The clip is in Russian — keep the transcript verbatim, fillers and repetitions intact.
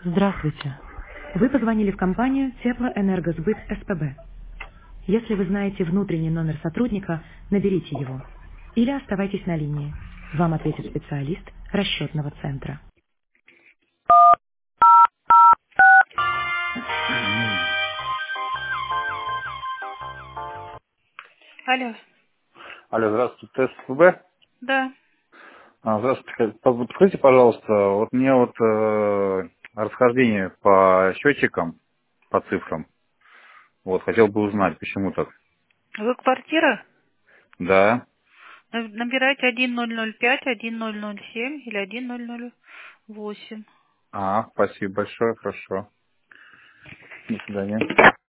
Здравствуйте. Вы позвонили в компанию Теплоэнергосбыт СПБ. Если вы знаете внутренний номер сотрудника, наберите его. Или оставайтесь на линии. Вам ответит специалист расчетного центра. Алло. Алло, здравствуйте, ТСПБ. Да. А, Здравствуйте, подскажите, пожалуйста, вот мне вот э, расхождение по счетчикам, по цифрам, вот, хотел бы узнать, почему так. Вы квартира? Да. На- Набирайте один ноль ноль пять, один ноль ноль семь или один ноль ноль восемь. А, спасибо большое, хорошо. До свидания.